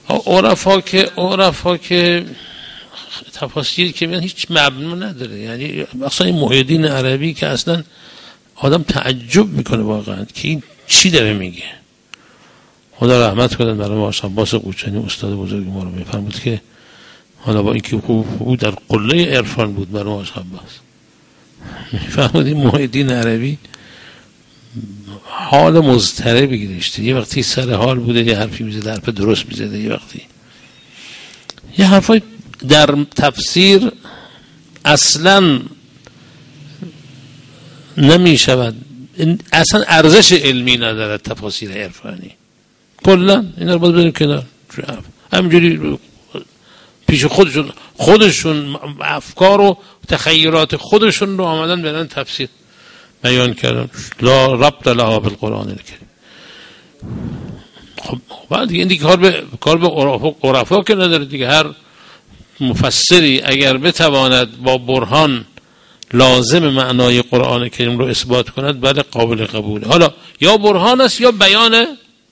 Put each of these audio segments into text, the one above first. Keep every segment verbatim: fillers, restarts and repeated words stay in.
عرفا که عرفا که تفاسیر که میان هیچ مبنا نداره. یعنی مثلا این محی الدین عربی که اصلا آدم تعجب میکنه واقعا که این چی داره میگه. خدا رحمت کنه برای ما عباس قوچانی استاد بزرگ ما رو میفرمود که حالا با اینکه او در قله عرفان بود برای ما عباس میفرمود این محی الدین عربی حال مضطربی داشته. یه وقتی سر حال بوده یه حرفی میزده، حرف درست میزده، یه وقتی یه حرفای در تفسیر اصلا نمی شود، اصلا ارزش علمی ندارد تفاسیر عرفانی. کلا اینا رو باید بریم کنار، همینجوری پیش خودشون خودشون افکار و تخیلات خودشون رو آمدن برن تفسیر بیان کردن. لا ربط لها بالقرآن الکریم. خب بعد دیگه این دیگه کار به کار به عرفا که نداره دیگه. هر مفسری اگر بتواند با برهان لازم معنای قرآن کریم رو اثبات کند بله قابل قبوله. حالا یا برهان است یا بیان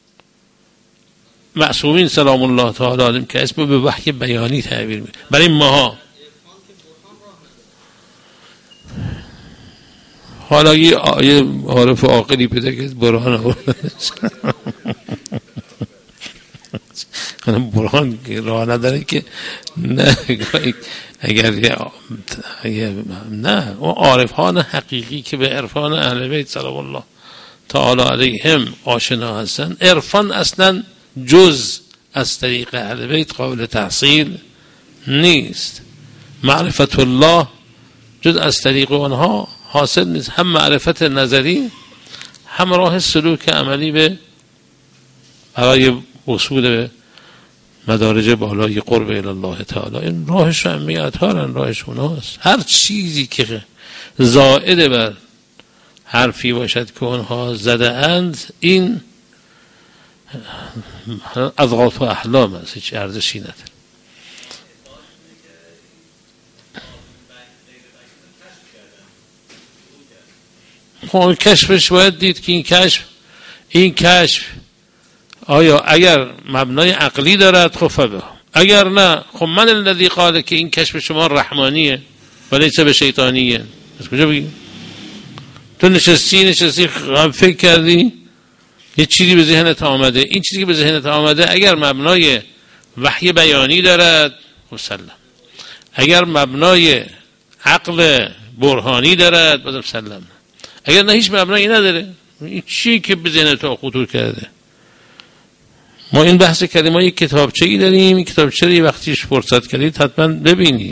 معصومین سلام الله تعالی علیهم که اسم به وحی بیانی تعبیر می‌کنه. برای ماها حالا یه آیه عارف عاقلی پیدا که برهان آورد برهان راه نداره که نه اگر نه اون عارفان حقیقی که به عرفان اهل بیت سلام الله تعالی علیهم آشنا هستن، عرفان اصلا جز از طریق اهل بیت قابل تحصیل نیست. معرفت الله جز از طریق آنها حاصل نیست، هم معرفت نظری هم راه سلوک عملی به برای وصول به مدارج بالای قرب الله تعالی. این راهش اهمیت هارن، راهش اوناست. هر چیزی که زائد بر حرفی باشد که اونها زده اند این اضغاث و احلام است، هیچ ارزشی نداره. خب کشفش باید دید که این کشف این کشف آیا اگر مبنای عقلی دارد خب فبه، اگر نه خب من الذی قال که این کشف شما رحمانیه ولی چه به شیطانیه. از کجا بگیم؟ تو نشستی نشستی فکر کردی یه چیزی به ذهنت آمده، این چیزی که به ذهنت آمده اگر مبنای وحی بیانی دارد خب سلام، اگر مبنای عقل برهانی دارد بازم سلام، اگر نه هیچ مبنایی نداره این چی که به ذهنت خطور کرده. ما این بحث کردیم، ما یک کتابچه ای داریم، این کتابچه رو یه وقتیش فرصت کردید حتما ببینید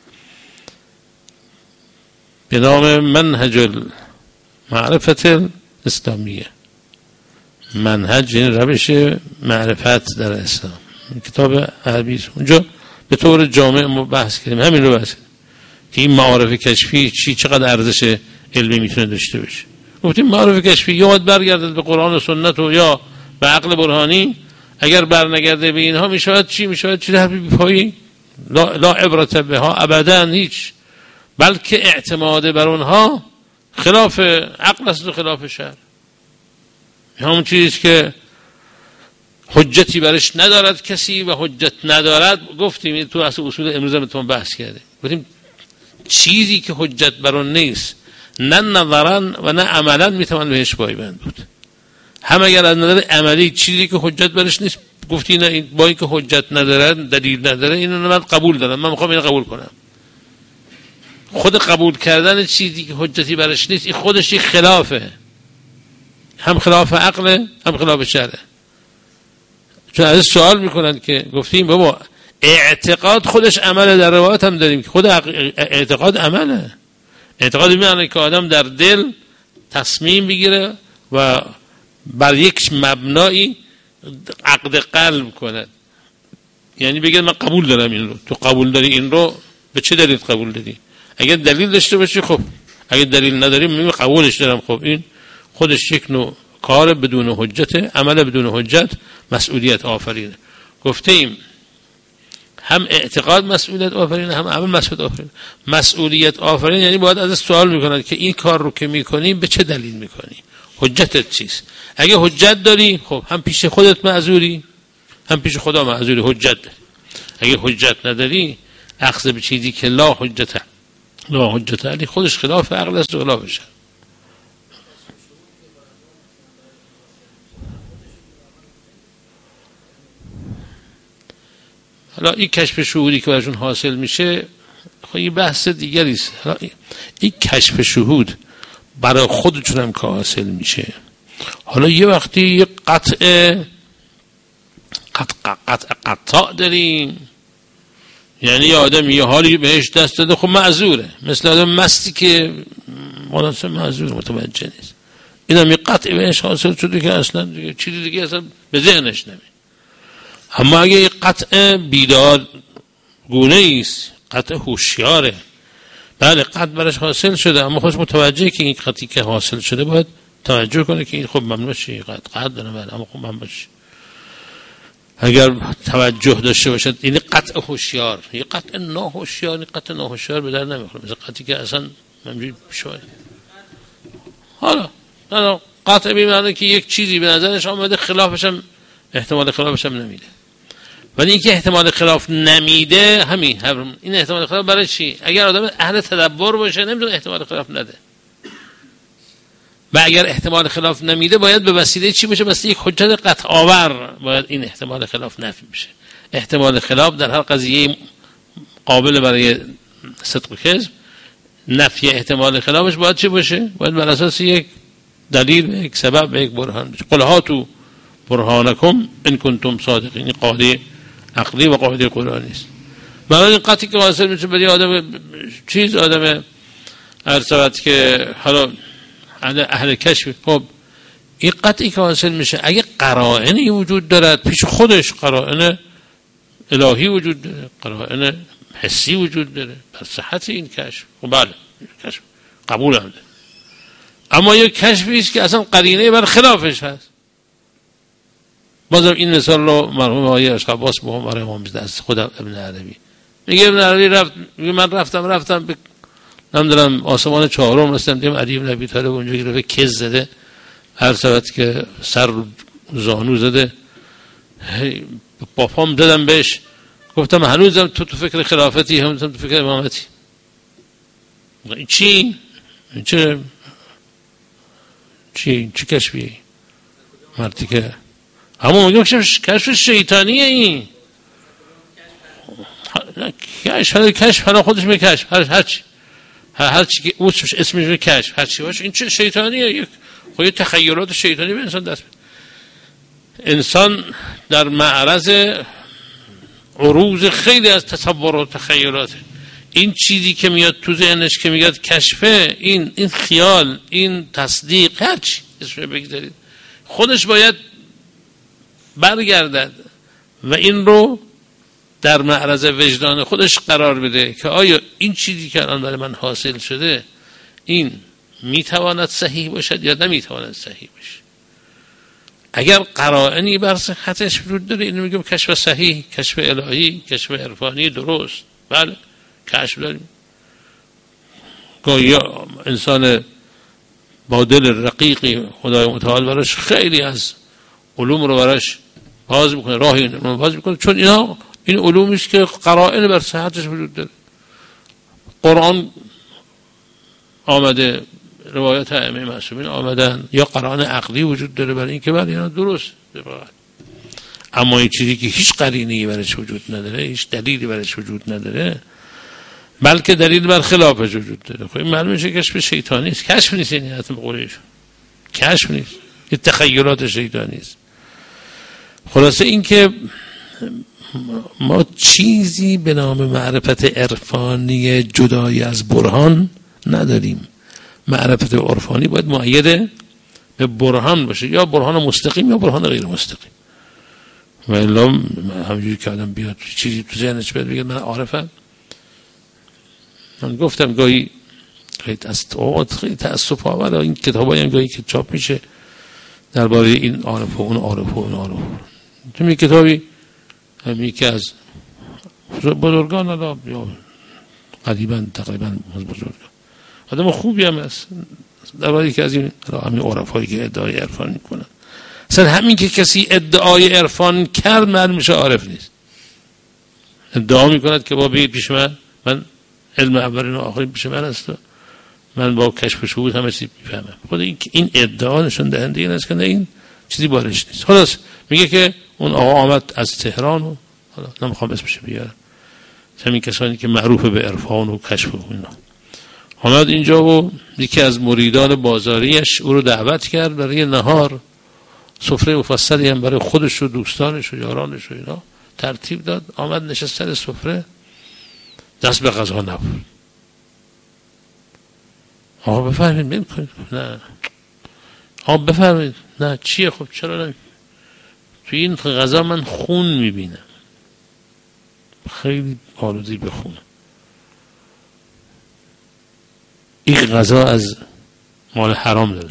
به نام منهج المعرفت الاسلامیه. منهج این روش معرفت در اسلام، کتاب عربی است. اونجا به طور جامع ما بحث کردیم همین رو بحث که این معارف کشفی چی چقدر ارزش علمی میتونه داشته باشه. گفتیم معارف کشفی یا باید برگردد به قرآن و سنت و یا به عقل برهانی. اگر برنگرده به اینها میشود چی میشود چی حرفی بی‌پایی، لا, لا عبرت بها ابدا هیچ، بلکه اعتماد بر اونها خلاف عقل است و خلاف شرع. همون چیزی که حجتی برش ندارد کسی و حجت ندارد. گفتیم تو اصل اصول امروز هم بهتون بحث کرده، گفتیم چیزی که حجت بر اون نیست نه نظرا و نه عملا میتوان بهش پایبند بود. هم اگر از نظر عملی چیزی که حجت برش نیست گفتی نه این با اینکه حجت نداره دلیل نداره اینو من قبول دارم، من میخوام اینو قبول کنم. خود قبول کردن چیزی که حجتی برش نیست این خودش یک خلافه، هم خلاف عقل هم خلاف شرع. چون از سوال میکنن که گفتیم بابا اعتقاد خودش عمله، در روایت هم داریم که خود اعتقاد عمله. اعتقاد میانه که آدم در دل تصمیم بگیره و بر یک مبنایی عقد قلب کنه، یعنی بگه من قبول دارم این رو. تو قبول داری این رو به چه دلیل قبول داری؟ اگر دلیل داشته باشی خب، اگر دلیل نداری میگم قبولش دارم. خب این خودش یک نوع کار بدون حجت، عمل بدون حجت مسئولیت آفرینه. گفتیم هم اعتقاد مسئولیت آفرینه هم عمل مسئولیت آفرینه. مسئولیت آفرین یعنی باید از سوال میکنند که این کار رو که میکنی به چه دلیل میکنی، حجتت چیست؟ اگه حجت داری خب هم پیش خودت معذوری هم پیش خدا معذوری، حجت داری. اگه حجت نداری، اخذ به چیزی که لا حجت لا حجت علی خودش خلاف عقل است و خلاف شرع. حالا این کشف شهودی که براشون حاصل میشه خب این بحث دیگری است. این کشف شهود برای خودشون هم که حاصل میشه، حالا یه وقتی یه قطع قطع قطع قطع داریم، یعنی یه آدم یه حالی بهش دست داده، خب معذوره، مثل آدم مستی که مناسب معذور متوجه نیست. این هم یه قطع بهش حاصل شده که اصلا دیگه چیزی دیگه اصلا به ذهنش نمی. اما اگه یه قطع بیدار گونه ایست، قطع هوشیاره، بله قطع برش حاصل شده، اما خودش متوجه که این قطعی که حاصل شده باید توجه کنه که این خب ممنوع شی، قطع قطع داره، بله اما خب ممنوع شی. اگر توجه داشته باشد این قطع هوشیار، یه قطع ناهوشیار، این قطع ناهوشیار به در نمیخوره، مثل قطعی که اصلا همینجوری شوه. حالا حالا قطع بی‌معنی که یک چیزی به نظرش آمده خلافش هم احتمال خلافش هم نمیده، ولی اینکه احتمال خلاف نمیده همین این احتمال خلاف برای چی؟ اگر آدم اهل تدبر باشه نمیتونه احتمال خلاف نده، و اگر احتمال خلاف نمیده باید به وسیله چی باشه؟ وسیله یک حجت قطع آور باید این احتمال خلاف نفی بشه. احتمال خلاف در هر قضیه قابل برای صدق و کذب، نفی احتمال خلافش باید چی باشه؟ باید بر اساس یک دلیل، یک سبب، یک برهان بشه. قل هاتوا برهانکم ان کنتم صادقین. قاعده عقلی و قاعده قرآنی است. برای این قطعی که حاصل میشه برای آدم چیز، آدم ارسوت که حالا اهل کشف، خب این قطعی که حاصل میشه اگه قرائنی وجود دارد پیش خودش، قرائن الهی وجود داره، قرائن حسی وجود داره بر صحت این کشف، خب بله کشف قبول هم داره. اما یک کشفی است که اصلا قرینه بر خلافش هست. بازم این مثال رو مرحوم آقای اشقباس به هم برای ما میزد از خود ابن عربی. میگه ابن عربی رفت، میگه من رفتم رفتم به نمیدونم آسمان چهارم رسیدم، دیدم علی بن ابی طالب اونجا گرفته کز زده، هر سبت که سر زانو زده، با پام دادم بهش، گفتم هنوزم تو تو فکر خلافتی، هنوزم تو فکر امامتی. این چی؟ این چه چی چی کشفیه؟ مردی که همون میگم کشف شیطانیه. این کشف کشف حالا خودش می کشف هر هرچی هر چی که اسمش اسمش کشف هر چی باشه، این چه شیطانیه؟ یک خود تخیلات شیطانی به انسان دست میده. انسان در معرض عروض خیلی از تصورات و تخیلات. این چیزی که میاد تو ذهنش که میاد کشفه، این این خیال، این تصدیق، هر چی اسمش بگذارید، خودش باید برگردد و این رو در معرض وجدان خودش قرار بده که آیا این چیزی که الان برای من حاصل شده این میتواند صحیح باشد یا نمیتواند صحیح باشه. اگر قرائنی بر صحتش وجود داره، اینو میگم کشف صحیح، کشف الهی، کشف عرفانی درست، بله کشف داریم. گاهی انسان با دل رقیقی خدای متعال براش خیلی از علوم رو براش باز میکنه، راهی رو باز میکنه، چون اینا این علومی است که قرائن بر صحتش وجود داره. قرآن آمده، روایت ائمه معصومین آمدن، یا قرائن عقلی وجود داره برای اینکه بعد اینا درست. اما این چیزی که هیچ قرینه‌ای برش وجود نداره، هیچ دلیلی برش وجود نداره، بلکه دلیل بر خلافش وجود داره، خب این معلومه میشه کشف شیطانی است. کشف نیست، یعنی حتما قولیش کشف نیست، این تخیلات شیطانی است. خلاصه این که ما چیزی به نام معرفت عرفانی جدای از برهان نداریم. معرفت عرفانی باید مؤید به برهان باشه، یا برهان مستقیم یا برهان غیر مستقیم. و الا همونجوری که آدم بیاد چیزی تو ذهنش بیاد بگه من عارفم. من گفتم گاهی خیلی تأسف آور این کتابایی هم گاهی که چاپ میشه درباره این عارف و اون عارف و اون عارف، تو می کتابی همی که از بزرگان الله یا قریبا تقریبا از بزرگان آدم خوبی هم هست، در واقعی که از این همین عرفایی که ادعای عرفان میکنن اصلا همین که کسی ادعای عرفان کرد معلوم میشه عارف نیست. ادعا میکند که با بگید پیش من، من علم اولین و آخرین پیش من است، من با کشف شهود همه چیز میفهمم. خود این این ادعا نشون دهنده این است که نه این چیزی بارش نیست. خلاص میگه که اون آقا آمد از تهران و حالا نمیخوام اسمش بیارم، همین کسانی که معروف به عرفان و کشف و اینا، آمد اینجا و یکی از مریدان بازاریش او رو دعوت کرد برای نهار. سفره مفصلی هم برای خودش و دوستانش و یارانش و اینا ترتیب داد. آمد نشست سر سفره، دست به غذا نبود. آقا بفرمید میکنید؟ نه. آقا بفرمید؟ نه. چیه؟ خب چرا نمی؟ توی این غذا من خون میبینم، خیلی آلودی به خون. این غذا از مال حرام داره.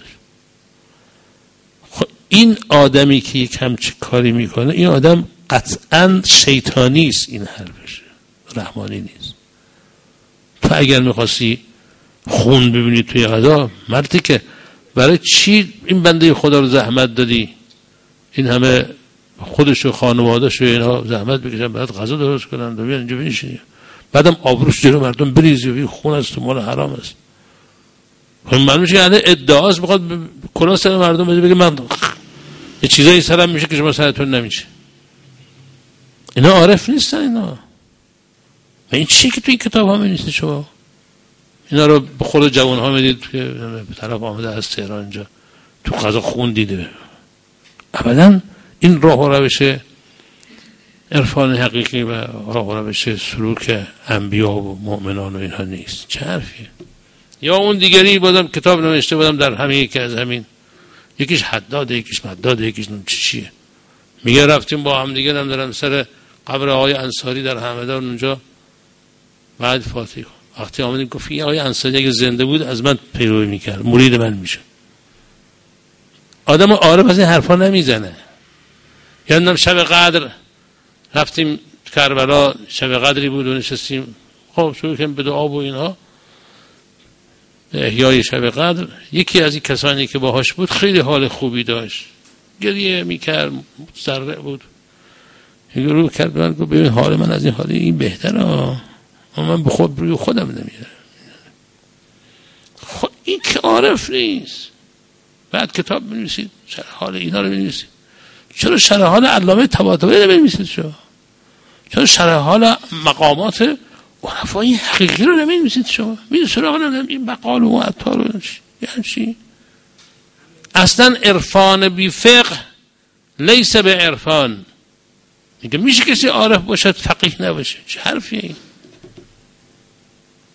خب این آدمی که یک همچه کاری میکنه، این آدم قطعا شیطانی است، این حرفش رحمانی نیست. تو اگر میخواستی خون ببینی توی غذا، مردی که برای چی این بنده خدا رو زحمت دادی، این همه خودش و خانواده‌اش و اینا زحمت بکشن بعد غذا درست کنن و بیان اینجا بنشینی، بعدم آبروش جلو مردم بریزی و خون است و مال حرام است. خب معلومه میشه یعنی ادعاست، بخواد کلا سر مردم بده بگه من یه چیزایی سرم میشه که شما سرتون نمیشه. اینا عارف نیستن. اینا و این چیه که تو این کتاب ها می‌نویسید شما؟ اینا رو به خود جوان ها میدید که به طرف آمده از تهران اینجا تو غذا خون دیده. ابدا این راه و روش عرفان حقیقی و راه و روش سلوک انبیا و مؤمنان و اینها نیست. چه حرفیه؟ یا اون دیگری بازم کتاب نوشته بودم در همین یکی از همین، یکیش حداده یکیش مداده یکیش نم چیه، میگه رفتیم با هم دیگه نمیدارم سر قبر آقای انصاری در همدان اونجا بعد فاتحه. وقتی آمدیم گفت این آقای انصاری اگه زنده بود از من پیروی میکرد، مرید من میشه. آدم عارف از این حرفا نمیزنه. یادم شب قدر رفتیم کربلا، شب قدری بود و نشستیم خب شروع کردیم به دعا و اینها، احیای شب قدر. یکی از این کسانی که باهاش بود خیلی حال خوبی داشت، گریه میکرد، ذره بود. یه رو کرد من گفت ببین حال من از این حالی این بهتره، اما من به خود روی خودم نمیارم. خب این که عارف نیست. بعد کتاب بنویسید شرح حال اینا رو بنویسید. چرا شرح حال علامه طباطبایی رو بنویسید؟ شما چرا شرح حال مقامات عرفای حقیقی رو نمی‌نویسید؟ شما می‌دونید سراغ نمیدونم این بقال و عطار و یعنی چی؟ اصلا عرفان بی فقه لیس به عرفان. میگه میشه کسی عارف باشد فقیه نباشه؟ چه حرفیه این؟